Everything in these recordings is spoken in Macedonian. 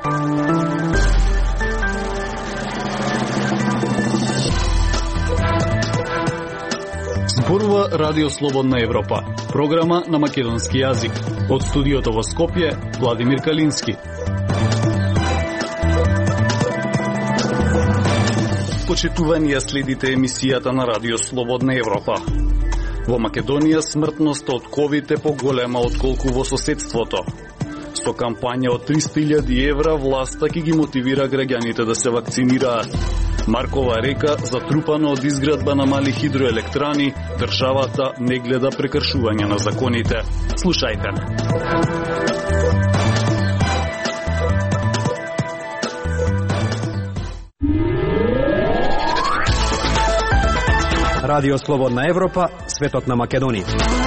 Зборува Радио Слободна Европа, програма на македонски јазик. Од студиото во Скопје, Владимир Калински. Почитувани, следите емисијата на Радио Слободна Европа. Во Македонија смртноста од ковид е поголема отколку во соседството. Со кампања од 300.000 евра власта ќе ги мотивира граѓаните да се вакцинираат. Маркова река затрупана од изградба на мали хидроелектрани, државата не гледа прекршување на законите. Слушајте. Радио Слободна Европа, светот на Македонија.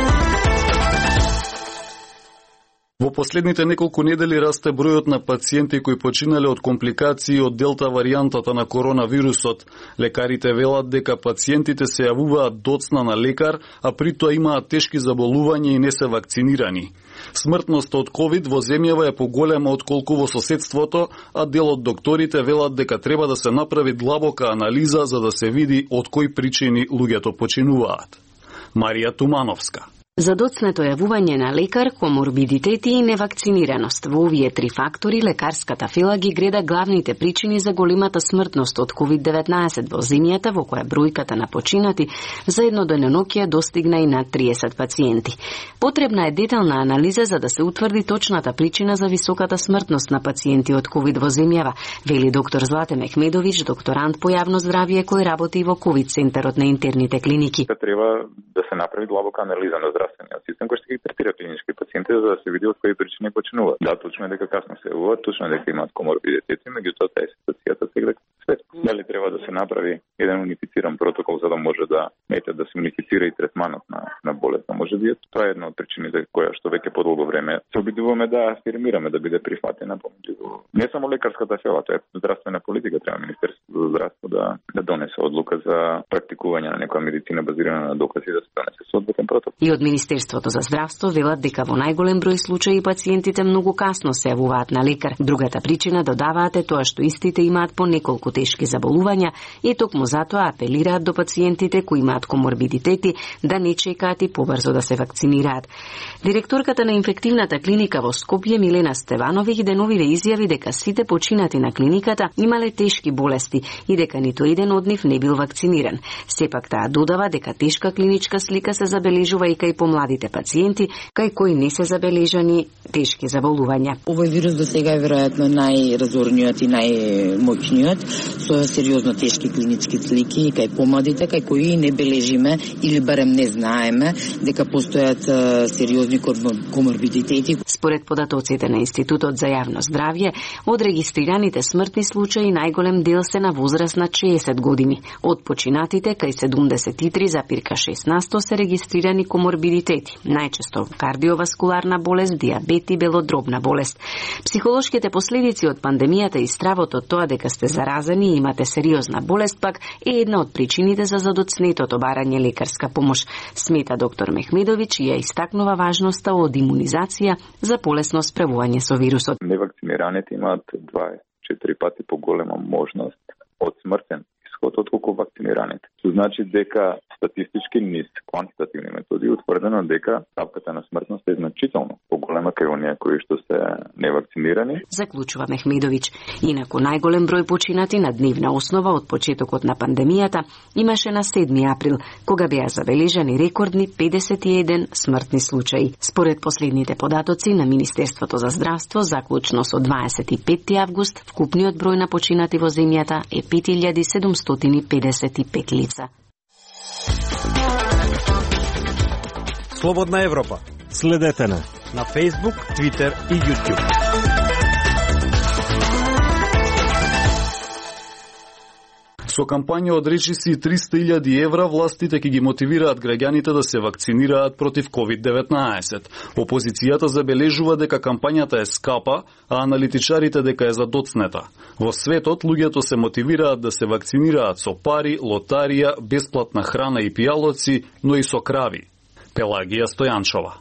Во последните неколку недели расте бројот на пациенти кои починале од компликации од делта варијантата на коронавирусот. Лекарите велат дека пациентите се јавуваат доцна на лекар, а при тоа имаат тешки заболувања и не се вакцинирани. Смртноста од ковид во земјава е поголема отколку во соседството, а дел од докторите велат дека треба да се направи длабока анализа за да се види од кои причини луѓето починуваат. Марија Тумановска. За доцнето јавување на лекар, коморбидитети и невакцинираност. Во овие три фактори лекарската фила ги греда главните причини за големата смртност од COVID-19 во земјата, во која бројката на починати за едно деноноќе достигна и над 30 пациенти. Потребна е детална анализа за да се утврди точната причина за високата смртност на пациенти од COVID во земјава, вели доктор Злате Мехмедовиќ, докторант по јавно здравје кој работи во COVID центарот на интерните клиники. Треба да се направи длабока анализа на здравствениот систем кој ќе ги третира клинички пациенти за да се види од кои причини починуваат. Да, точно е дека касно се јавуваат, точно е дека имаат коморбидитети, меѓутоа таа ситуацијата сега свет. Дали треба да се направи еден унифициран протокол за да може да се унифицира и третманот на болеста, може би тоа е една од причините која што веќе подолго време се обидуваме да афирмираме да биде прифатена помеѓу не само лекарската фела, тоа е здравствена политика, треба Министерството за здравство да донесе одлука за практикување на некоја медицина базирана на докази да се донесе соодветен протокол. И од Министерството за здравство велат дека во најголем број случаи пациентите многу касно се јавуваат на лекар. Другата причина додаваат е тоа што истите имаат по неколку тешки заболувања и токму затоа апелираат до пациентите кои имаат коморбидитети да не чекаат и побрзо да се вакцинираат. Директорката на инфективната клиника во Скопје Милена Стевановиќ деновиве изјави дека сите починати на клиниката имале тешки болести и дека ниту еден од нив не бил вакциниран. Сепак таа додава дека тешка клиничка слика се забележува и кај помладите пациенти, кај кои не се забележани тешки заболувања. Овој вирус до сега е веројатно најразорниот и најмоќниот, со сериозно тешки клинички слики кај помладите, кај кои не бележиме или барем не знаеме дека постојат сериозни коморбидитети. Според податоците на Институтот за јавно здравје, од регистрираните смртни случаи најголем дел се на возраст на 60 години. Од починатите кај 73,6% се регистрирани коморбидитети, најчесто кардиоваскуларна болест, диабет и белодробна болест. Психолошките последици од пандемијата и стравот од тоа дека сте заразени и имате сериозна болест пак е една од причините за задоцнетото барање лекарска помош, смета доктор Мехмедовиќ и ја истакнува важноста од имунизација за полесно справување со вирусот. Невакцинираните имаат 24 пати поголема можност од смртен исход отколку вакцинираните. Тоа значи дека статистички низ квантитативни методи утврдено дека стапката на смртност е значително поголема кај оние кои што се невакцинирани. Заклучува Мехмедовиќ. Инаку најголем број починати на дневна основа од почетокот на пандемијата имаше на 7 април, кога беа забележани рекордни 51 смртни случаи. Според последните податоци на Министерството за здравство, заклучно со 25 август, вкупниот број на починати во земјата е 5755 лица. Слободна Европа. Следете на Facebook, Twitter и YouTube. Со кампања од речиси 300.000 евра, властите ќе ги мотивираат граѓаните да се вакцинираат против COVID-19. Опозицијата забележува дека кампањата е скапа, а аналитичарите дека е задоцнета. Во светот, луѓето се мотивираат да се вакцинираат со пари, лотарија, бесплатна храна и пијалоци, но и со крави. Пелагија Стојанчова.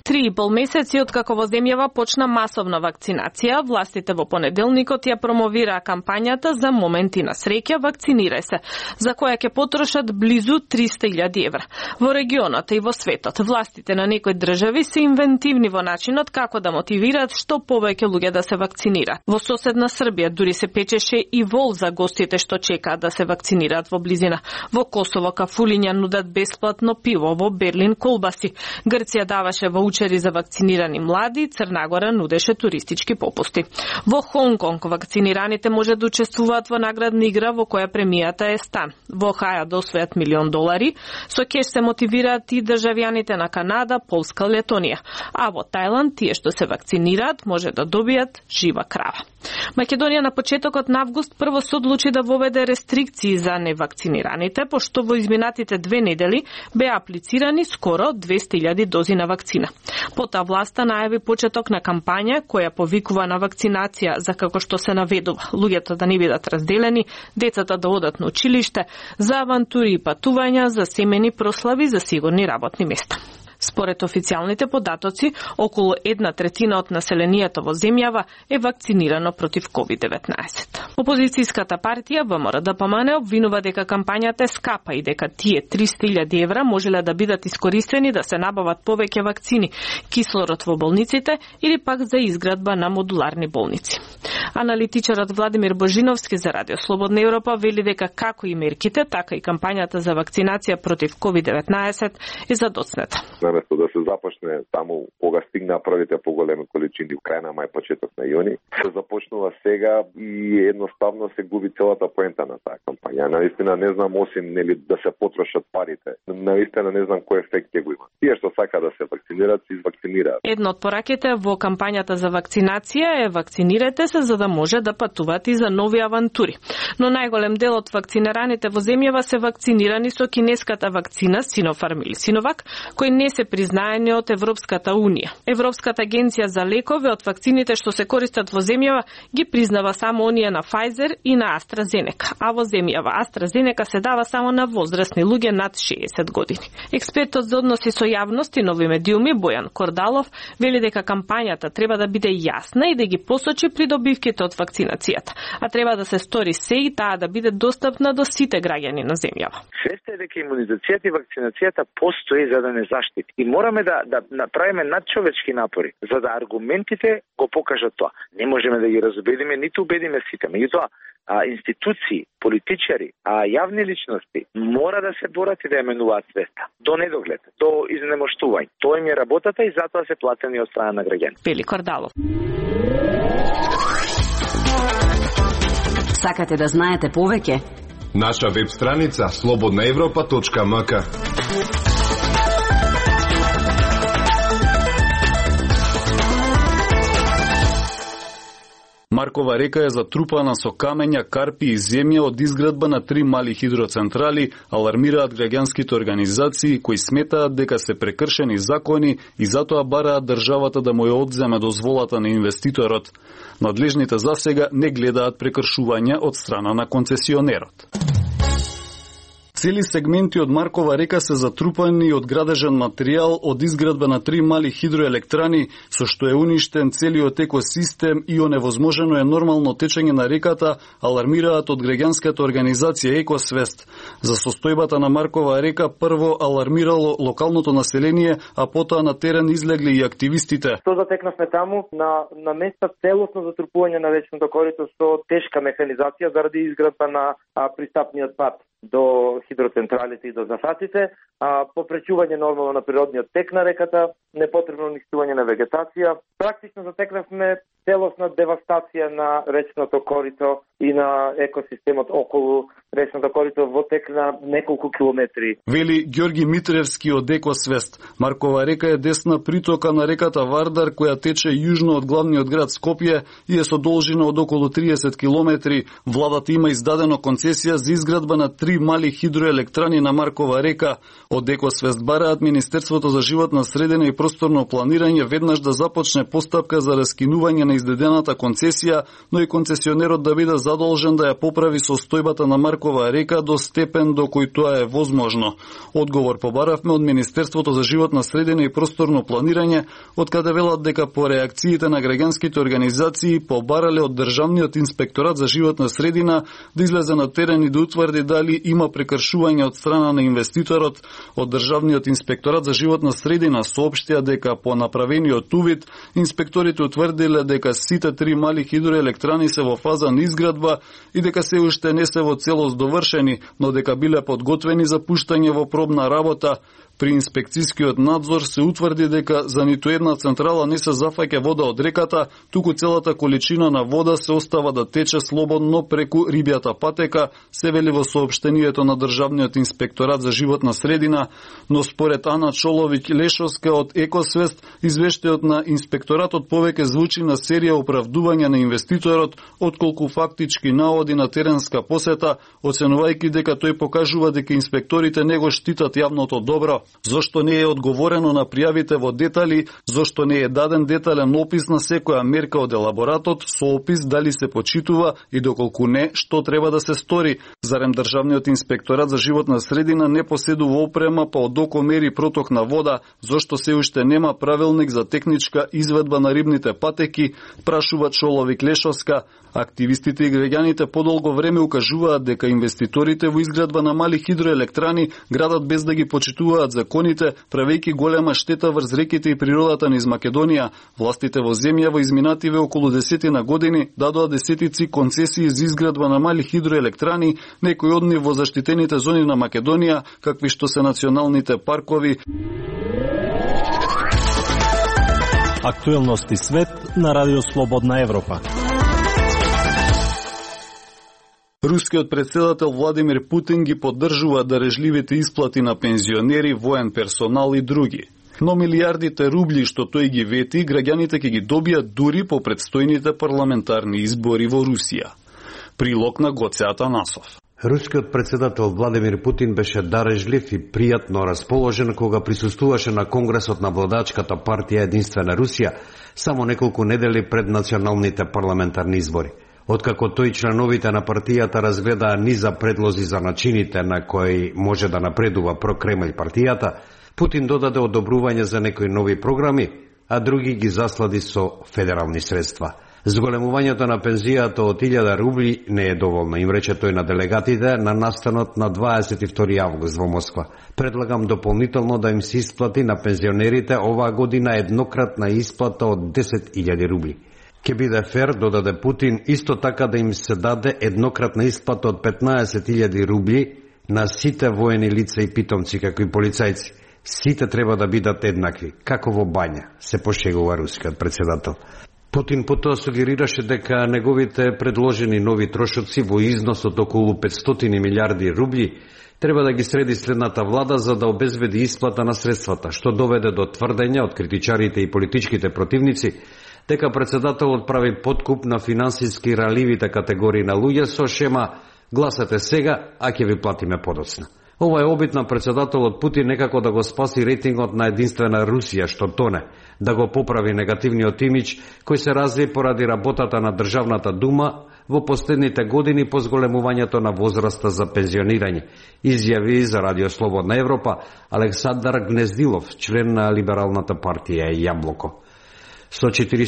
3,5 месеци откако во земјава почна масовна вакцинација, властите во понеделникот ја промовираа кампањата за моменти на среќа "Вакцинирај се", за која ќе потрошат близу 300.000 евра. Во регионот и во светот, властите на некои држави се инвентивни во начинот како да мотивираат што повеќе луѓе да се вакцинираат. Во соседна Србија дури се печеше и вол за гостите што чекаат да се вакцинираат во близина. Во Косово кафулиња нудат бесплатно пиво, во Берлин колбаси. Грција даваше ваучери за вакцинирани млади, Црна Гора нудеше туристички попусти. Во Хонг Конг вакцинираните може да учествуваат во наградна игра во која премијата е стан. Во Охајо да освојат $1.000.000, со кеш се мотивираат и државјаните на Канада, Полска, Летонија. А во Тајланд тие што се вакцинираат може да добијат жива крава. Македонија на почетокот на август прво се одлучи да воведе рестрикции за невакцинираните, пошто во изминатите 2 недели беа аплицирани скоро 200.000 дози на вакцина. Потоа власта најави почеток на кампања која повикува на вакцинација за како што се наведува луѓето да не бидат разделени, децата да одат на училиште, за авантури и патувања, за семени прослави, за сигурни работни места. Според официјалните податоци, околу 1/3 од населението во земјава е вакцинирано против COVID-19. Опозицијската партија ВМРО-ДПМН обвинува дека кампањата е скапа и дека тие 300.000 евра можеле да бидат искористени да се набават повеќе вакцини, кислород во болниците или пак за изградба на модуларни болници. Аналитичарот Владимир Божиновски за Радио Слободна Европа вели дека како и мерките, така и кампањата за вакцинација против COVID-19 е задоцната. Наместо да се започне таму кога стигна првите поголеми количини крај на мај, почеток на јуни, се започнува сега и едноставно се губи целата поента на таа кампања. Наистина не знам, осим нели да се потрошат парите. Наистина не знам кој ефект ќе го има. Тие што сака да се вакцинираат, се извакцинираат. Едно од пораките во кампањата за вакцинација е вакцинирате се за да може да патувате и за нови авантури. Но најголем дел од вакцинираните во земјава се вакцинирани со кинеската вакцина Sinopharm или Sinovac, кои не се признаени од Европската Унија. Европската агенција за лекови од вакцините што се користат во земјава ги признава само оние на Pfizer и на AstraZeneca, а во земјава AstraZeneca се дава само на возрастни луѓе над 60 години. Експертот за односи со јавност и нови медиуми Бојан Кордалов вели дека кампањата треба да биде јасна и да ги посочи придобивките од вакцинацијата, а треба да се стори се и таа да биде достапна до сите граѓани на земјава. Свеста е дека имунизацијата и вакцинацијата постои за да не заштити. И мораме да направиме надчовечки напори за да аргументите го покажат тоа. Не можеме да ги разубедиме, ниту убедиме сите. Меѓутоа, институции, политичари, јавни личности мора да се борат и да ја менуваат свеста. До недоглед, до изнемоштување. Тоа им е работата и затоа се платени од страна на граѓани. Вели Кордалов. Сакате да знаете повеќе? Наша веб страница slobodnaevropa.mk. Маркова река е затрупана со камења, карпи и земја од изградба на 3 мали хидроцентрали, алармираат граѓанските организации кои сметаат дека се прекршени закони и затоа бараат државата да му ја одземе дозволата на инвеститорот. Надлежните засега не гледаат прекршувања од страна на концесионерот. Цели сегменти од Маркова река се затрупани од градежен материјал од изградба на 3 мали хидроелектрани, со што е уништен целиот екосистем и оневозможено е нормално течење на реката, алармираат од граѓанската организација Екосвест. За состојбата на Маркова река прво алармирало локалното население, а потоа на терен излегли и активистите. Што затекнавме таму на места целосно затрупување на речното корито со тешка механизација заради изградба на пристапниот пат до хидроцентралите и до зафатите, попречување нормално на природниот тек на реката, непотребно уништување на вегетација. Практично затекнавме целосна девастација на речното корито и на екосистемот околу речното корито во тек на неколку километри. Вели Ѓорги Митревски од Екосвест. Маркова река е десна притока на реката Вардар, која тече јужно од главниот град Скопје и е со должина од околу 30 километри. Владата има издадено концесија за изградба на 3 мали хидроелектрани на Маркова река. Од Екосвест бараат Министерството за животна средина и просторно планирање веднаш да започне постапка за раскинување на издадената концесија, но и концесионерот да биде задолжен да ја поправи состојбата на Маркова река до степен до кој тоа е возможно. Одговор побаравме од Министерството за животна средина и просторно планирање, од каде велат дека по реакциите на граѓанските организации побарале од Државниот инспекторат за животна средина да излезе на терен и да утврди дали има прекршување од страна на инвеститорот. Од Државниот инспекторат за животна средина соопштија дека по направениот увид инспекторите утврдиле дека сите 3 мали хидроелектрани се во фаза на изградба и дека се уште не се во целост довршени, но дека биле подготвени за пуштање во пробна работа. При инспекцијскиот надзор се утврди дека за ниту една централа не се зафаќа вода од реката, туку целата количина на вода се остава да тече слободно преку рибјата патека, се вели во соопштението на Државниот инспекторат за животна средина, но според Ана Чоловик-Лешовска од Екосвест, извештајот на инспекторатот повеќе звучи на серија оправдувања на инвеститорот, отколку фактички наводи на теренска посета, оценувајќи дека тој покажува дека инспекторите не го штитат јавното добро. Зошто не е одговорено на пријавите во детали, зошто не е даден детален опис на секоја мерка од елаборатот, со опис дали се почитува и доколку не, што треба да се стори. Зарем Државниот инспекторат за животна средина не поседува опрема па од око мери проток на вода, зошто се уште нема правилник за техничка изведба на рибните патеки, прашува Чоловик-Лешовска. Активистите и граѓаните подолго време укажуваат дека инвеститорите во изградба на мали хидроелектрани градат без да ги почитуваат законите, правејќи голема штета врз реките и природата низ Македонија. Властите во земја во изминативе околу 10 години дадоа десетици концесии за изградба на мали хидроелектрани, некои од нив во заштитените зони на Македонија, какви што се националните паркови. Актуелности свет на Радио Слободна Европа. Рускиот претседател Владимир Путин ги поддржува дарежливите исплати на пензионери, воен персонал и други. Но милијардите рубли што тој ги вети, граѓаните ќе ги добијат дури по предстојните парламентарни избори во Русија. Прилог на Гоце Атанасов. Рускиот претседател Владимир Путин беше дарежлив и пријатно расположен кога присуствуваше на Конгресот на владачката партија Единствена Русија само неколку недели пред националните парламентарни избори. Откако тој членовите на партијата разгледаа низа предлози за начините на кои може да напредува прокремљ партијата, Путин додаде одобрување за некои нови програми, а други ги заслади со федерални средства. Зголемувањето на пензијата од 1000 рубли не е доволно, им рече тој на делегатите на настанот на 22 август во Москва. Предлагам дополнително да им се исплати на пензионерите оваа година еднократна исплата од 10.000 рубли. Ке биде фер, додаде Путин, исто така да им се даде еднократна исплата од 15.000 рубли на сите воени лица и питомци, како и полицајци. Сите треба да бидат еднакви, како во бања, се пошегува рускиот претседател. Путин потоа сугерираше дека неговите предложени нови трошоци во износ од околу 500 милиарди рубли треба да ги среди следната влада за да обезбеди исплата на средствата, што доведе до тврдења од критичарите и политичките противници дека претседателот прави подкуп на финансиски раливите категории на луѓе со шема гласате сега, а ќе ви платиме подоцна. Ова е обид на претседателот Путин некако да го спаси рейтингот на Единствена Русија што тоне, да го поправи негативниот имидж кој се разви поради работата на Државната дума во последните години по зголемувањето на возраста за пензионирање, изјави за Радио Слободна Европа Александар Гнездилов, член на либералната партија Јаблоко. Со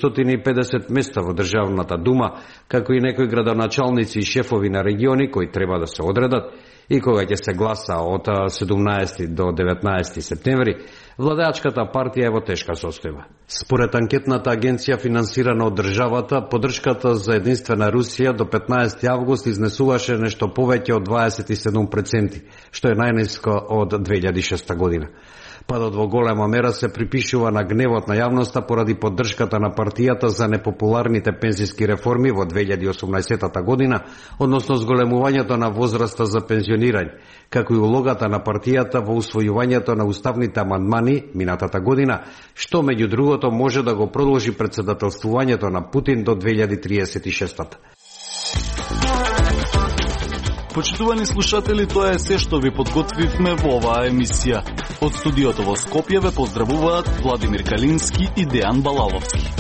450 места во Државната дума, како и некои градоначалници и шефови на региони кои треба да се одредат, и кога ќе се гласа од 17 до 19 септември, владеачката партија е во тешка состојба. Според анкетната агенција финансирана од државата, поддршката за Единствена Русија до 15 август изнесуваше нешто повеќе од 27%, што е најниско од 2006 година. Падот во голема мера се припишува на гневот на јавноста поради поддршката на партијата за непопуларните пензиски реформи во 2018 година, односно зголемувањето на возраста за пензионирање, како и улогата на партијата во усвојувањето на уставните амандмани минатата година, што меѓу другото може да го продолжи претседателствувањето на Путин до 2036. Почитувани слушатели, тоа е се што ви подготвивме во оваа емисија. Од студиото во Скопје ве поздравуваат Владимир Калински и Дејан Балаловски.